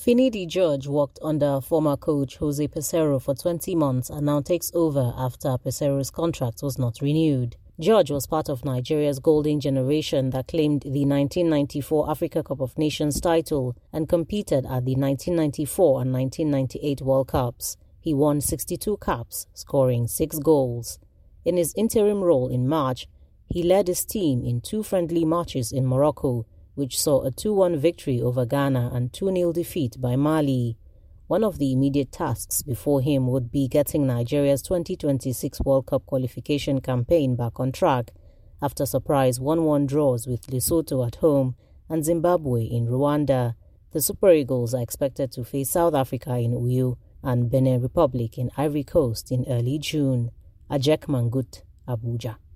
Finidi George worked under former coach Jose Peseiro for 20 months and now takes over after Peseiro's contract was not renewed. George was part of Nigeria's golden generation that claimed the 1994 Africa Cup of Nations title and competed at the 1994 and 1998 World Cups. He won 62 caps, scoring 6 goals. In his interim role in March, he led his team in 2 friendly matches in Morocco, which saw a 2-1 victory over Ghana and 2-0 defeat by Mali. One of the immediate tasks before him would be getting Nigeria's 2026 World Cup qualification campaign back on track after surprise 1-1 draws with Lesotho at home and Zimbabwe in Rwanda. The Super Eagles are expected to face South Africa in Uyo and Benin Republic in Ivory Coast in early June. Ajek Mangut, Abuja.